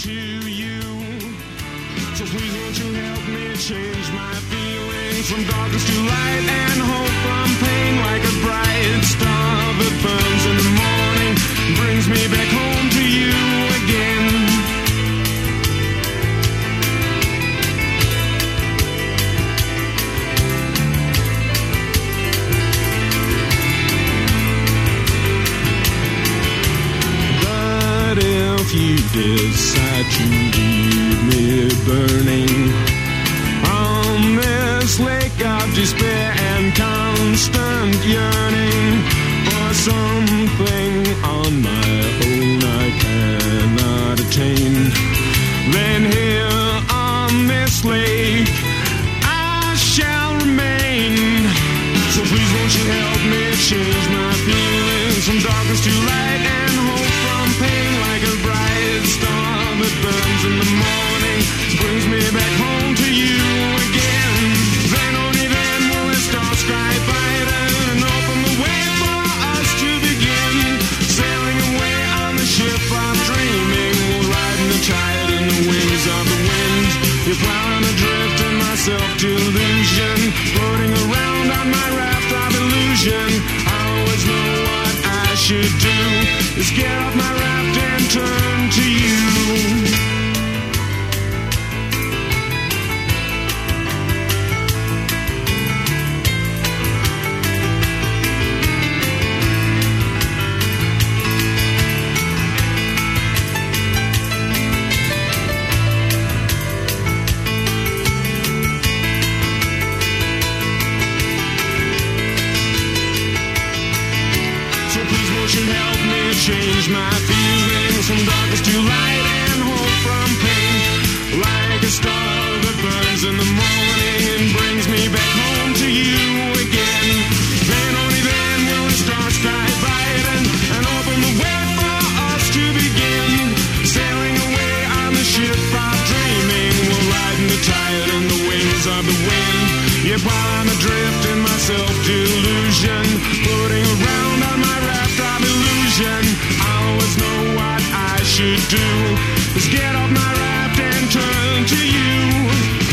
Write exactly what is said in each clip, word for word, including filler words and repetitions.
to you. So please won't you help me change my feelings from darkness to light and hope from pain, like a bright star that burns in the morning, brings me back home to you again. If you decide to leave me burning on this lake of despair and constant yearning for something on my own I cannot attain, then here on this lake I shall remain. So please won't you help me change my feelings from darkness to light and hope from pain, like a bright star that burns in the morning, brings me back home to you again. Then only then will the stars sky brighten and open the way for us to begin. Sailing away on the ship of dreaming, we'll ride in the tide and the wings of the wind. If I'm adrift in my self-delusion, floating around on my raft of illusion, I always know what I should do is get off my raft and turn to you. Change my feelings from darkness to light and hope from pain, like a star that burns in the morning and brings me back home to you again. Then only then will the stars sky brighten and open the way for us to begin. Sailing away on the ship of dreaming, we'll ride in the tide and the wings of the wind. Yet while I'm adrift in my self-delusion, floating around on my raft of illusion, I always know what I should do is get off my raft and turn to you.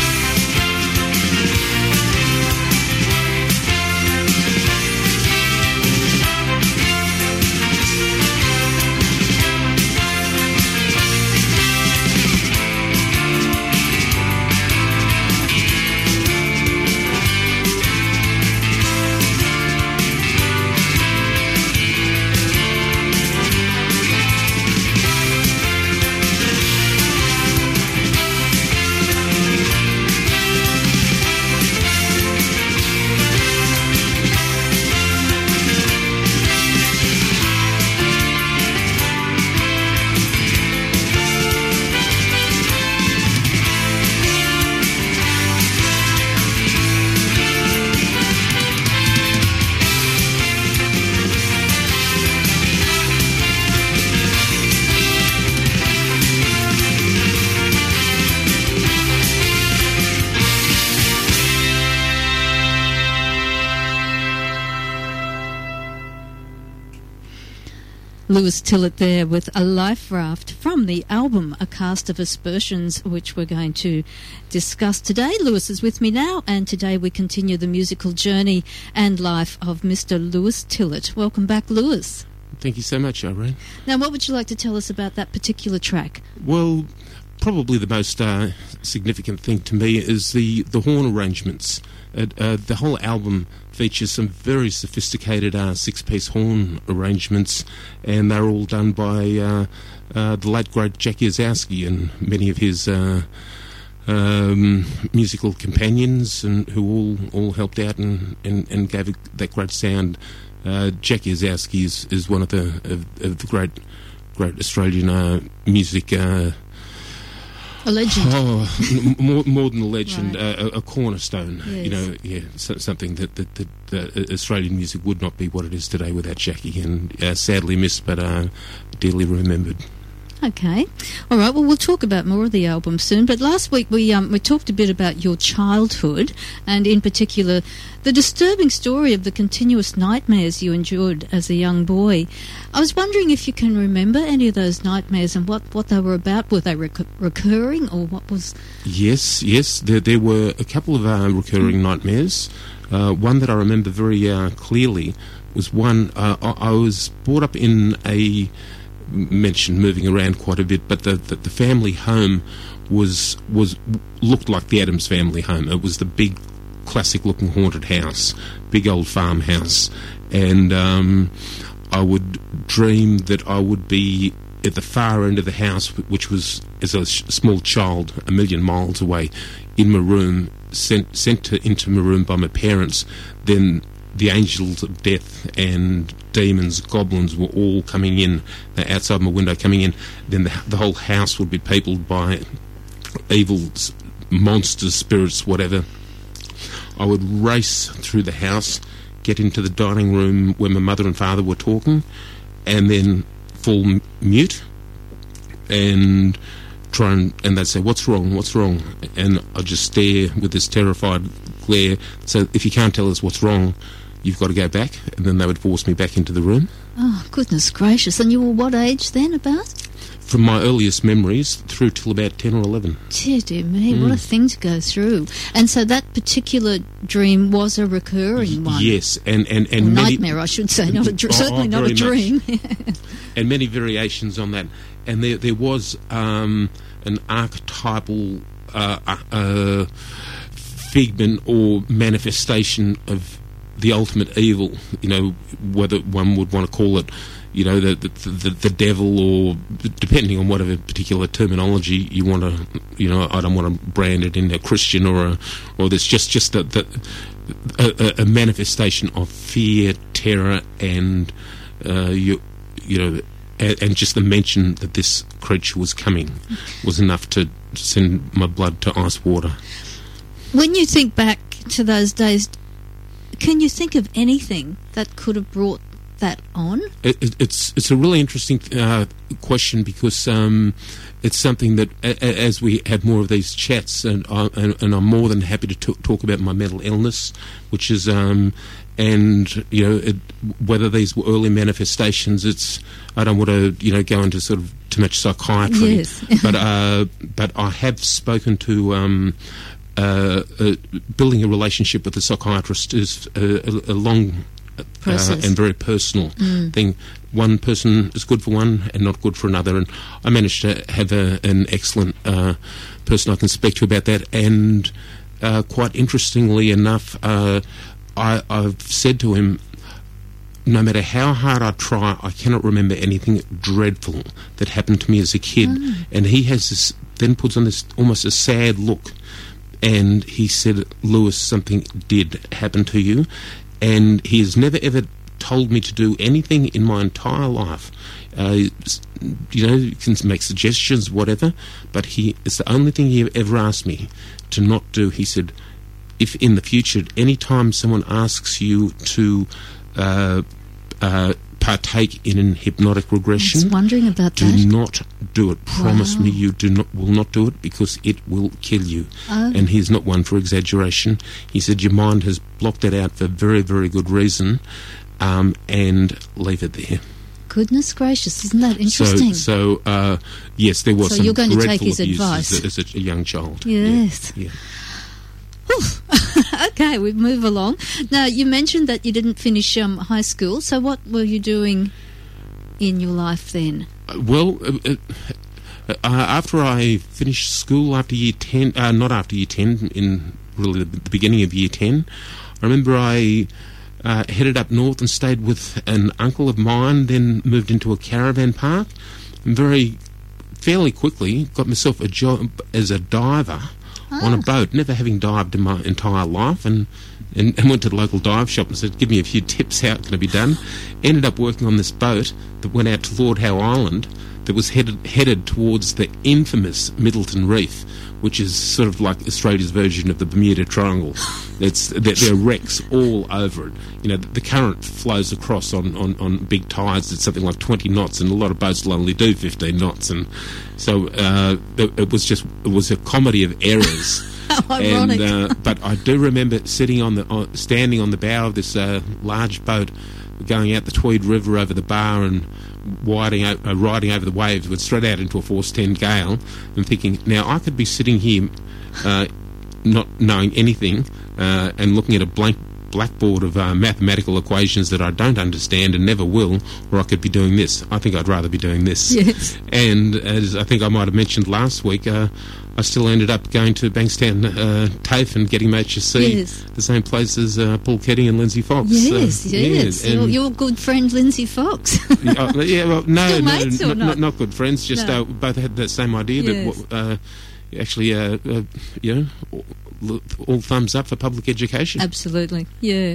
Lewis Tillett there with A Life Raft from the album A Cast of Aspersions, which we're going to discuss today. Lewis is with me now, and today we continue the musical journey and life of Mister Lewis Tillett. Welcome back, Lewis. Thank you so much, Irene. Now, what would you like to tell us about that particular track? Well, probably the most uh, significant thing to me is the, the horn arrangements. Uh, uh, the whole album features some very sophisticated uh, six-piece horn arrangements, and they're all done by uh, uh, the late great Jack Iezowski and many of his uh, um, musical companions, and who all, all helped out and, and, and gave it that great sound. Uh, Jack Iezowski is, is one of the of, of the great great Australian uh, music. Uh, A legend. Oh, m- more, more than a legend, Right. uh, a, a cornerstone. Yes. You know, yeah, so, something that, that, that uh, Australian music would not be what it is today without Jackie, and uh, sadly missed, but uh, dearly remembered. Okay. All right. Well, we'll talk about more of the album soon. But last week we um, we talked a bit about your childhood, and in particular the disturbing story of the continuous nightmares you endured as a young boy. I was wondering if you can remember any of those nightmares and what, what they were about. Were they rec- recurring, or what was... Yes, yes. There, there were a couple of uh, recurring nightmares. Uh, one that I remember very uh, clearly was one... Uh, I, I was brought up in a... mentioned moving around quite a bit, but the, the, the family home was was looked like the Addams family home. It was the big, classic-looking haunted house, big old farmhouse, and um, I would dream that I would be at the far end of the house, which was, as a sh- small child, a million miles away, in my room, sent sent to, into my room by my parents. Then the angels of death and demons, goblins were all coming in, uh, outside my window coming in. Then the, the whole house would be peopled by evil s- monsters, spirits, whatever. I would race through the house, get into the dining room where my mother and father were talking, and then fall m- mute and try and, and they'd say, "What's wrong? What's wrong?" And I'd just stare with this terrified glare. So if you can't tell us what's wrong, you've got to go back. And then they would force me back into the room. Oh, goodness gracious. And you were what age then, about? From my earliest memories through till about ten or eleven. Dear, dear me, Mm. what a thing to go through. And so that particular dream was a recurring one. Yes, and, and, and Or many... nightmare, I should say, not a dr- Oh, certainly oh, not a very much. dream. And many variations on that. And there there was um, an archetypal uh, uh, figment or manifestation of the ultimate evil, you know, whether one would want to call it, you know, the the, the the devil, or depending on whatever particular terminology you want to, you know, I don't want to brand it in a Christian or a, or there's just just a, the, a, a manifestation of fear, terror, and uh, you you know, and, and just the mention that this creature was coming was enough to send my blood to ice water. When you think back to those days, can you think of anything that could have brought that on? It, it, it's it's a really interesting uh, question, because um, it's something that a, a, as we have more of these chats, and, I, and, and I'm more than happy to t- talk about my mental illness, which is um, and you know it, whether these were early manifestations. It's I don't want to you know go into sort of too much psychiatry, Yes. but uh, but I have spoken to. Um, Uh, uh, building a relationship with a psychiatrist is a, a, a long uh, and very personal Mm. thing. One person is good for one and not good for another, and I managed to have a, an excellent uh, person I can speak to about that. And uh, quite interestingly enough, uh, I, I've said to him, no matter how hard I try, I cannot remember anything dreadful that happened to me as a kid. Mm. And he has this, then puts on this almost a sad look. And he said, "Lewis, something did happen to you." And he has never ever told me to do anything in my entire life. Uh, you know, you can make suggestions, whatever, but he it's the only thing he ever asked me to not do. He said, if in the future, any time someone asks you to uh, uh, partake in an hypnotic regression, I was wondering about do that. not do it. Promise Wow. me you do not will not do it, because it will kill you. Oh. And he's not one for exaggeration. He said your mind has blocked it out for very, very good reason, um, and leave it there. Goodness gracious, isn't that interesting? So, so uh, yes, there was So some you're going to dreadful take his abuse advice. as a, as a, a young child. Yes. Yeah, yeah. Okay, we move along. Now, you mentioned that you didn't finish um, high school, so what were you doing in your life then? Uh, well, uh, uh, after I finished school, after year ten, uh, not after year ten, in really the, the beginning of year ten, I remember I uh, headed up north and stayed with an uncle of mine, then moved into a caravan park, and very fairly quickly got myself a job as a diver on a boat, never having dived in my entire life, and, and, and went to the local dive shop and said, give me a few tips how it can be done. Ended up working on this boat that went out to Lord Howe Island that was headed headed towards the infamous Middleton Reef, which is sort of like Australia's version of the Bermuda Triangle. It's there, there are wrecks all over it. You know, the, the current flows across on, on, on big tides at something like twenty knots, and a lot of boats will only do fifteen knots. And so uh, it, it was just it was a comedy of errors. How ironic. And, uh, but I do remember sitting on the uh, standing on the bow of this uh, large boat, going out the Tweed River over the bar and riding, uh, riding over the waves, went straight out into a force ten gale, and thinking, now I could be sitting here uh, not knowing anything uh, and looking at a blank blackboard of uh, mathematical equations that I don't understand and never will, or I could be doing this. I think I'd rather be doing this. Yes. And as I think I might have mentioned last week, uh, I still ended up going to Bankstown uh, TAFE and getting H S C, yes. the same place as uh, Paul Kedding and Lindsay Fox. Yes, uh, yes. Yeah, your, your good friend Lindsay Fox. uh, yeah, well, no, Still no, mates no or not, not? not good friends. Just No. uh, both had that same idea Yes. that uh, actually, uh, uh, you know, all, all thumbs up for public education. Absolutely, yeah.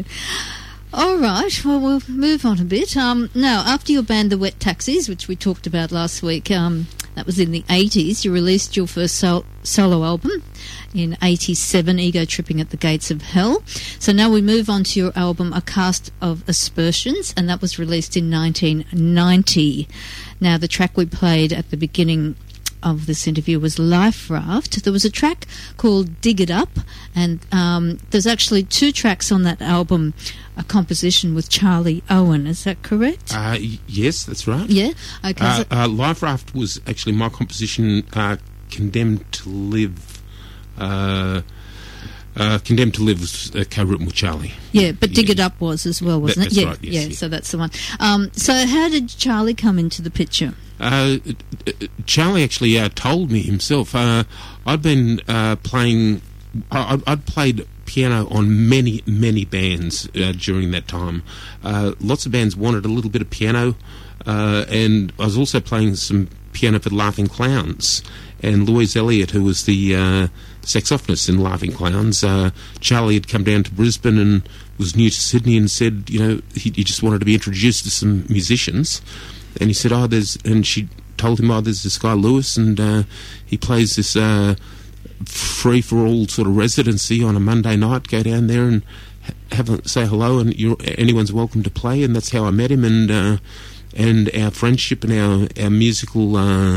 All right, well, we'll move on a bit. Um, now, after your band, The Wet Taxis, which we talked about last week, um, that was in the eighties, you released your first sol- solo album in eighty-seven, Ego Tripping at the Gates of Hell. So now we move on to your album, A Cast of Aspersions, and that was released in nineteen ninety. Now, the track we played at the beginning of this interview was Life Raft. There was a track called Dig It Up, and um, there's actually two tracks on that album, a composition with Charlie Owen. Is that correct? Uh, y- yes, that's right. Yeah? Okay. Uh, so- uh, Life Raft was actually my composition, uh, Condemned to Live. Uh, uh, Condemned to Live was uh, co-written with Charlie. yeah, but Dig yeah. It Up was as well, wasn't That- it? that's Yeah, right, yes, yeah, yeah. so that's the one. Um, so how did Charlie come into the picture? Uh, uh, Charlie actually uh, told me himself. Uh, I'd been uh, playing. I, I'd played piano on many, many bands uh, during that time. Uh, lots of bands wanted a little bit of piano, uh, and I was also playing some piano for Laughing Clowns. And Louise Elliott, who was the uh, saxophonist in Laughing Clowns, uh, Charlie had come down to Brisbane and was new to Sydney and said, you know, he, he just wanted to be introduced to some musicians. And he said, oh, there's, and she told him, oh, there's this guy Lewis, and uh, he plays this uh, free-for-all sort of residency on a Monday night. Go down there and ha- have a, say hello, and you're, anyone's welcome to play. And that's how I met him, and uh, and our friendship and our, our musical uh,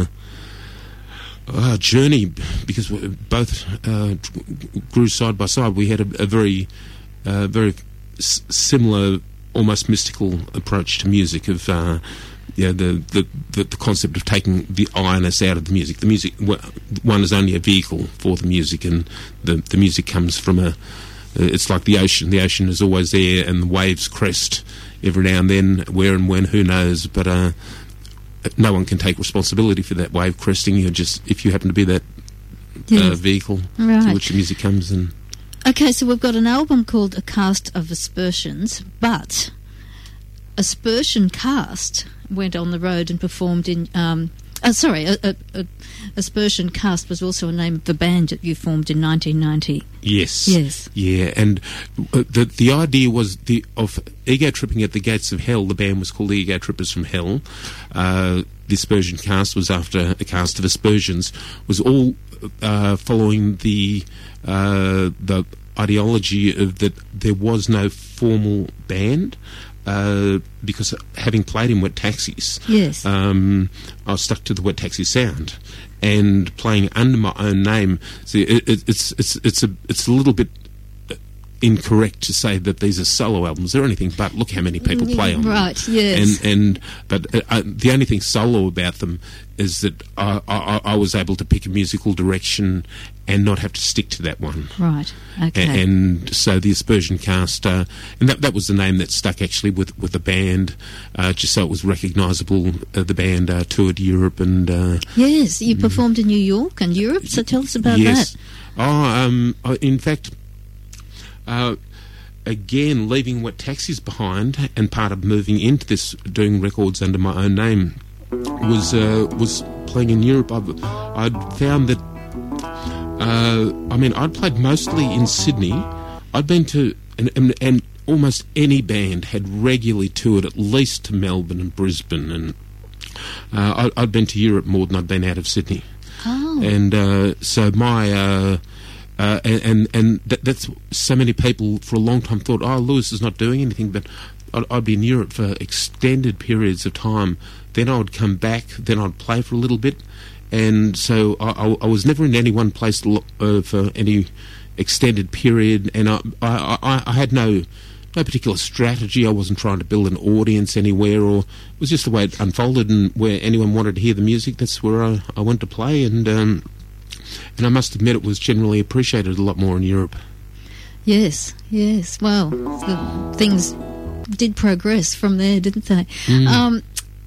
uh, journey, because we both uh, grew side by side. We had a, a very, uh, very s- similar, almost mystical approach to music of... Uh, Yeah, the, the, the, the concept of taking the I-ness out of the music. The music, one is only a vehicle for the music, and the, the music comes from a... It's like the ocean. The ocean is always there, and the waves crest every now and then. Where and when, who knows? But uh, no one can take responsibility for that wave cresting. You're just, if you happen to be that uh, Yes. vehicle Right. to which the music comes. And Okay, so we've got an album called A Cast of Aspersions, but Aspersion Cast went on the road and performed in... Um, uh, sorry, a, a, a, Aspersion Cast was also a name of the band that you formed in nineteen ninety. Yes. Yes. Yeah, and uh, the the idea was the of Ego Tripping at the Gates of Hell. The band was called the Ego Trippers from Hell. Uh, the Aspersion Cast was after a cast of aspersions. Was all uh, following the uh, the ideology of that there was no formal band. Uh, because having played in Wet Taxis, Yes. um, I was stuck to the Wet Taxi sound, and playing under my own name. See, it, it, it's it's it's a it's a little bit incorrect to say that these are solo albums. They're anything but. Look how many people play on them. Right, yes. And and but uh, uh, the only thing solo about them is that I, I I was able to pick a musical direction and not have to stick to that one. Right, okay. A- And so the Aspersion Cast, uh, and that that was the name that stuck actually with, with the band, uh, just so it was recognisable. Uh, the band uh, toured Europe and... Uh, Yes, you performed in New York and Europe, so tell us about yes. that. Oh, um, uh, in fact, uh, again, leaving Wet Taxis behind and part of moving into this, doing records under my own name, was uh, was playing in Europe. I've, I'd found that Uh, I mean, I'd played mostly in Sydney. I'd been to, and, and, and almost any band had regularly toured at least to Melbourne and Brisbane, and Uh, I, I'd been to Europe more than I'd been out of Sydney. Oh. And uh, so my... Uh, uh, and and, and that, that's so many people for a long time thought, oh, Lewis is not doing anything, but I'd, I'd be in Europe for extended periods of time. Then I would come back, then I'd play for a little bit. And so I, I, I was never in any one place uh, for any extended period, and I, I, I, I had no no particular strategy. I wasn't trying to build an audience anywhere, or it was just the way it unfolded, and where anyone wanted to hear the music, that's where I, I went to play, and um, and I must admit it was generally appreciated a lot more in Europe. Yes, yes. Well, the things did progress from there, didn't they? Mm. Um,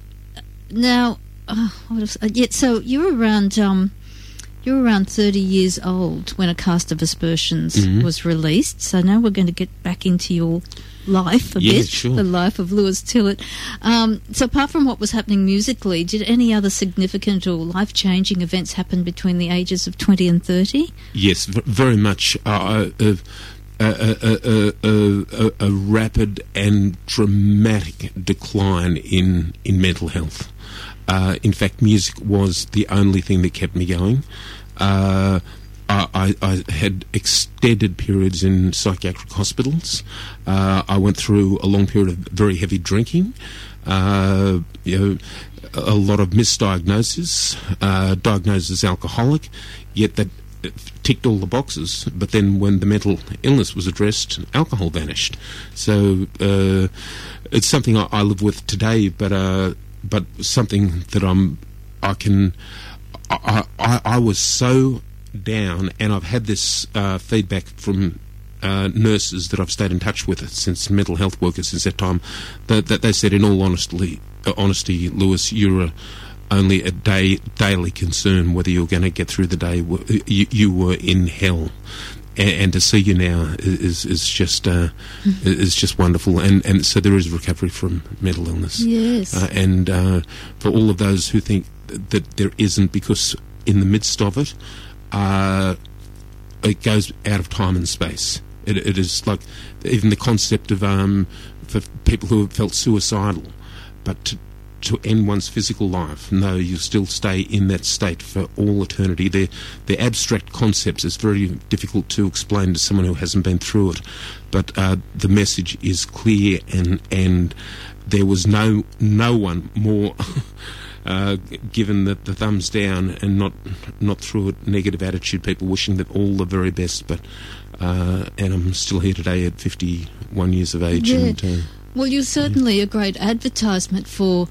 now, oh, what else? Uh, yeah, so you were around... Um, You were around thirty years old when A Cast of Aspersions mm-hmm. was released. So now we're going to get back into your life a yeah, bit, sure. the life of Lewis Tillett. Um, so apart from what was happening musically, did any other significant or life-changing events happen between the ages of twenty and thirty? Yes, v- very much. Uh, uh, a, a, a, a, a rapid and dramatic decline in, in mental health. Uh, in fact, music was the only thing that kept me going. Uh, I, I, I had extended periods in psychiatric hospitals. Uh, I went through a long period of very heavy drinking. Uh, you know, a lot of misdiagnoses, uh, diagnosed as alcoholic, yet that ticked all the boxes. But then when the mental illness was addressed, alcohol vanished. So uh, it's something I, I live with today, but... Uh, but something that I'm, I can, I, I, I was so down, and I've had this uh, feedback from uh, nurses that I've stayed in touch with since mental health workers since that time, that, that they said, in all honesty, uh, honesty, Lewis, you're a, only a day daily concern whether you're going to get through the day. You, you were in hell. And, and to see you now is is just uh, mm-hmm. is just wonderful, and and so there is recovery from mental illness. Yes, uh, and uh, for all of those who think that there isn't, because in the midst of it, uh, it goes out of time and space. It, it is like even the concept of um, for people who have felt suicidal, but to, to end one's physical life. No, you still stay in that state for all eternity. They're, they're abstract concepts. It's very difficult to explain to someone who hasn't been through it. But uh, the message is clear, and and there was no no one more uh, given the, the thumbs down, and not not through a negative attitude. People wishing that all the very best. But uh, and I'm still here today at fifty-one years of age. Yeah. And, uh, Well, you're certainly a great advertisement for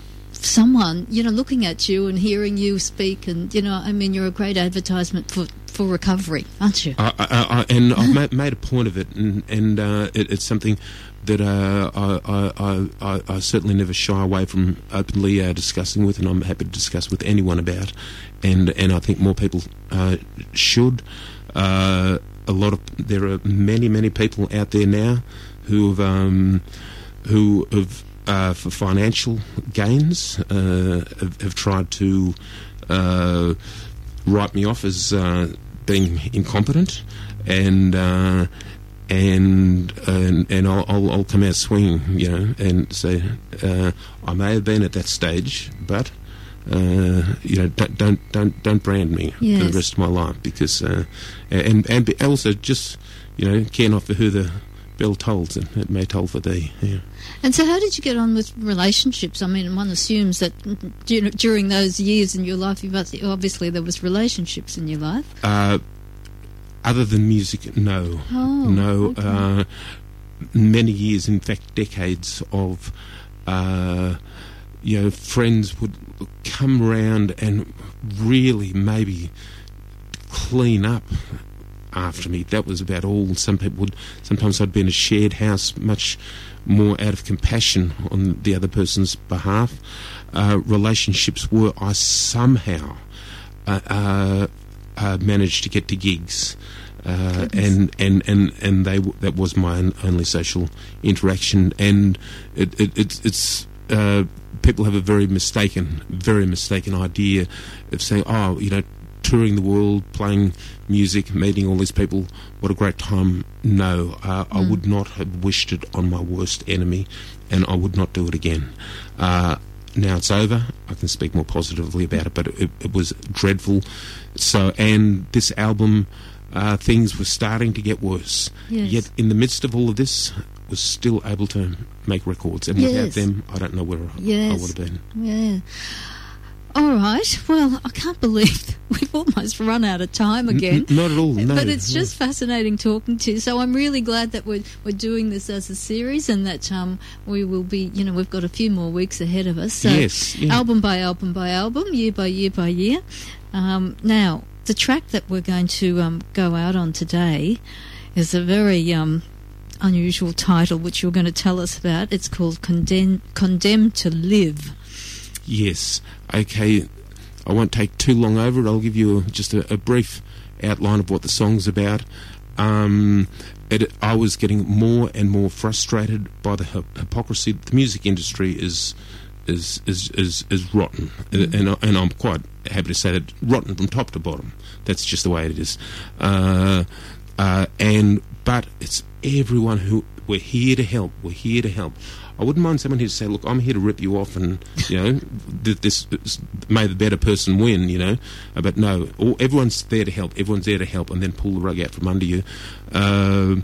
someone, you know, looking at you and hearing you speak, and, you know, I mean, you're a great advertisement for, for recovery, aren't you? I, I, I, and I've ma- made a point of it, and, and uh, it, it's something that uh, I, I, I, I certainly never shy away from openly uh, discussing with, and I'm happy to discuss with anyone about, and, and I think more people uh, should. Uh, a lot of there are many, many people out there now who have... Um, who have, uh, for financial gains, uh, have, have tried to uh, write me off as uh, being incompetent, and uh, and and and I'll, I'll, I'll come out swinging, you know, and say uh, I may have been at that stage, but uh, you know, don't don't don't don't brand me yes. for the rest of my life, because uh, and and also just, you know, care not for who the bell tolls, and it may toll for thee. Yeah. And so how did you get on with relationships? I mean, one assumes that d- during those years in your life, you must, obviously there was relationships in your life. Uh, other than music, no. Oh, no. okay. Uh, many years, in fact, decades of, uh, you know, friends would come round and really maybe clean up after me. That was about all. Some people would, sometimes I'd be in a shared house, much more out of compassion on the other person's behalf. Uh, relationships were, I somehow uh, uh, uh, managed to get to gigs, uh, and, and, and, and they w- that was my only social interaction. And it, it, it's, it's uh, people have a very mistaken, very mistaken idea of saying, oh, you know, touring the world, playing music, meeting all these people, what a great time. No, uh, mm. I would not have wished it on my worst enemy, and I would not do it again. Uh, now it's over. I can speak more positively about it, but it, it was dreadful. So, and this album, uh, things were starting to get worse. Yes. Yet, in the midst of all of this, was still able to make records. And Yes. without them, I don't know where Yes. I would have been. Yeah. All right. Well, I can't believe we've almost run out of time again. N- not at all, no. But it's just fascinating talking to you. So I'm really glad that we're we're doing this as a series, and that um we will be. You know, we've got a few more weeks ahead of us. So Yes, yeah. album by album by album, year by year by year. Um, now, the track that we're going to um, go out on today is a very um, unusual title, which you're going to tell us about. It's called Condemn- Condemned to Live. Yes. Okay. I won't take too long over it. I'll give you a, just a, a brief outline of what the song's about. Um, it, I was getting more and more frustrated by the hy- hypocrisy. The music industry is is is is, is rotten, mm. and and I'm quite happy to say that rotten from top to bottom. That's just the way it is. Uh, uh, and but it's everyone who we're here to help. We're here to help. I wouldn't mind someone who'd say, look, I'm here to rip you off and, you know, th- this, this may the better person win, you know. Uh, but no, all, everyone's there to help. Everyone's there to help and then pull the rug out from under you. Uh,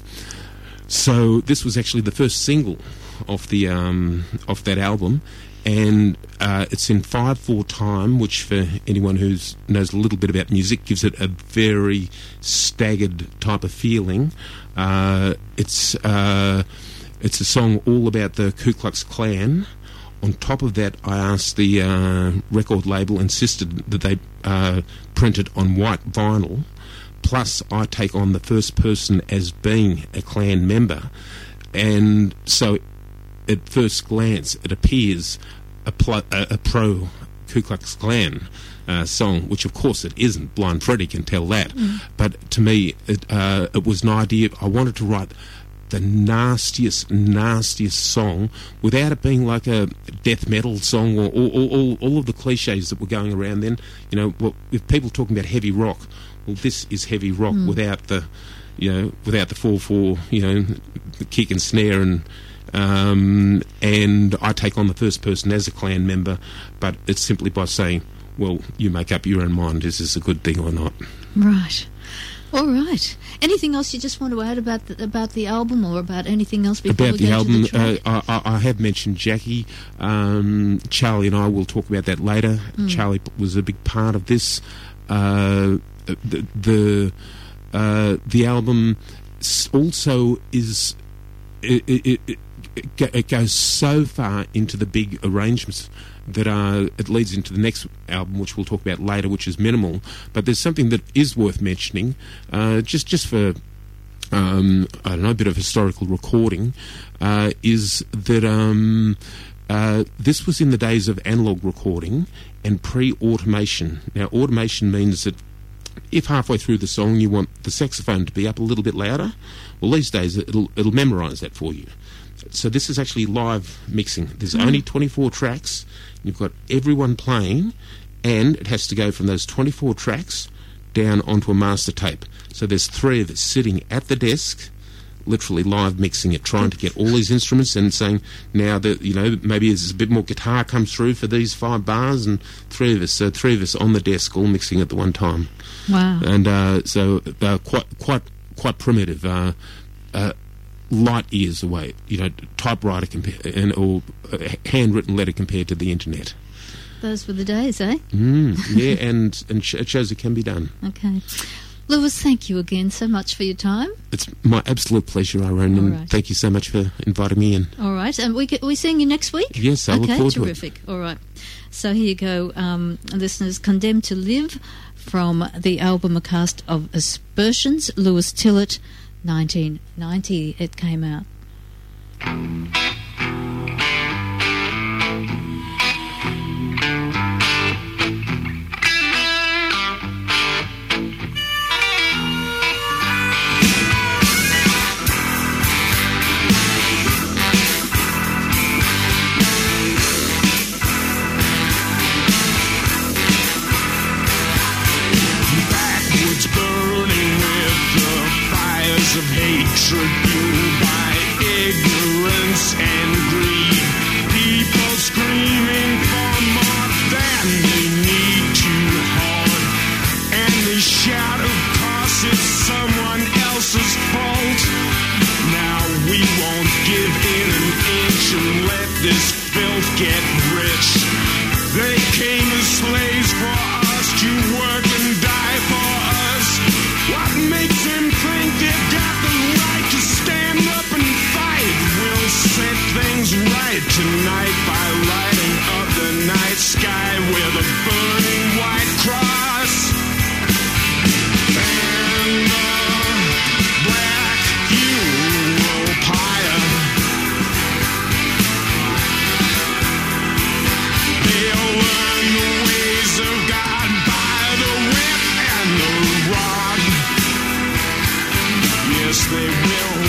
so this was actually the first single off, the, um, off that album. And uh, it's in five four time, which for anyone who knows a little bit about music gives it a very staggered type of feeling. Uh, it's... Uh, It's a song all about the Ku Klux Klan. On top of that, I asked the uh, record label, insisted that they uh, print it on white vinyl. Plus, I take on the first person as being a Klan member. And so, at first glance, it appears a, pl- a, a pro Ku Klux Klan uh, song, which of course it isn't. Blind Freddie can tell that. Mm. But to me, it, uh, it was an idea. I wanted to write the nastiest, nastiest song without it being like a death metal song or all, all, all, all of the cliches that were going around then. You know, well, if people talking about heavy rock, well, this is heavy rock mm. without the, you know, without the four four, you know, the kick and snare and. Um, and I take on the first person as a Klan member, but it's simply by saying, well, you make up your own mind, is this a good thing or not? Right. All right. Anything else you just want to add about the, about the album or about anything else before about we the go album? to the track? Uh, I, I have mentioned Jackie. Um, Charlie and I will talk about that later. Mm. Charlie was a big part of this. Uh, the the, uh, the album also is it, it, it, it goes so far into the big arrangements that uh, it leads into the next album, which we'll talk about later, which is Minimal. But there's something that is worth mentioning, uh, just just for um, I don't know, a bit of historical recording, uh, is that um, uh, this was in the days of analog recording and pre-automation. Now, automation means that if halfway through the song you want the saxophone to be up a little bit louder, well, these days it'll it'll memorise that for you. So this is actually live mixing. There's mm. only twenty-four tracks. You've got everyone playing, and it has to go from those twenty-four tracks down onto a master tape. So there's three of us sitting at the desk, literally live mixing it, trying to get all these instruments and saying, now that, you know, maybe there's a bit more guitar comes through for these five bars, and three of us, so three of us on the desk all mixing at the one time. Wow. And uh, so uh, quite, quite, quite primitive. Uh, uh, light years away, you know, typewriter compa- and or uh, handwritten letter compared to the internet. Those were the days, eh? Mm, yeah, and and sh- it shows it can be done. Okay, Lewis, thank you again so much for your time. It's my absolute pleasure, Irene, and right. thank you so much for inviting me in. All right, and we get, we seeing you next week. Yes, I okay, look forward terrific. to it. All right, so here you go, um, listeners. Condemned to Live from the album A Cast of Aspersions, Lewis Tillett. nineteen ninety it came out. Backwoods burning with the fires of hatred fueled by ignorance this filth get rich. They came as slaves for us to work and die for us. What makes them think they've got the right to stand up and fight? We'll set things right tonight by lighting up the night sky with a burning white cross and a black funeral pyre. They'll learn the ways of God by the whip and the rod. Yes, they will.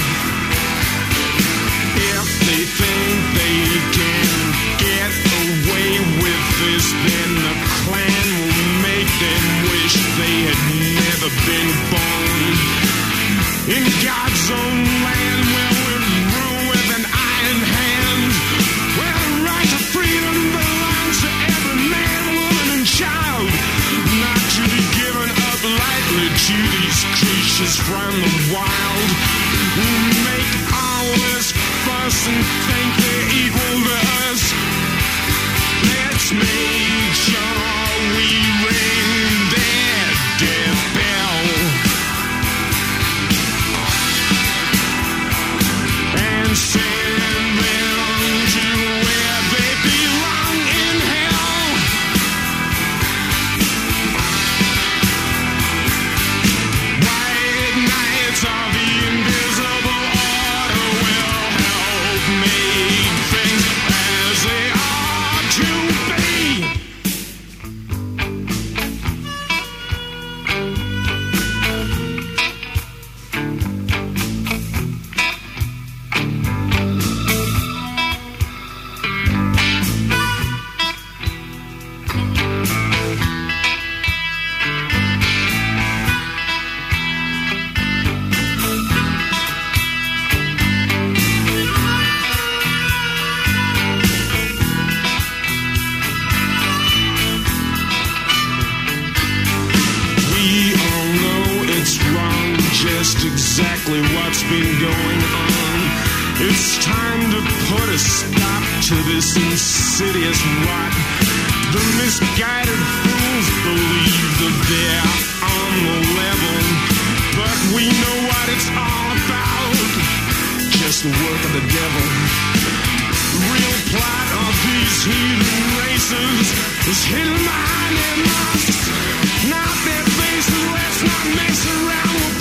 If they think they can get away with this, then the Klan will make them wish they had never been born. In God's own land where we rule with an iron hand, where the right to freedom belongs to every man, woman, and child, not to be given up lightly to these creatures from the wild who make all this fuss and think they're equal to us. Let's make sure we ring their death bell and send them to where they belong in hell. White knights of the invisible order will help make things as they ought to be. We all know it's wrong, just exactly what's been going on. It's time to put a stop to this insidious rot. The misguided fools believe that they're on the level, but we know what it's all about. Just the work of the devil. The real plot of these heathen races is hidden behind their masks, not their faces. Let's not mess around with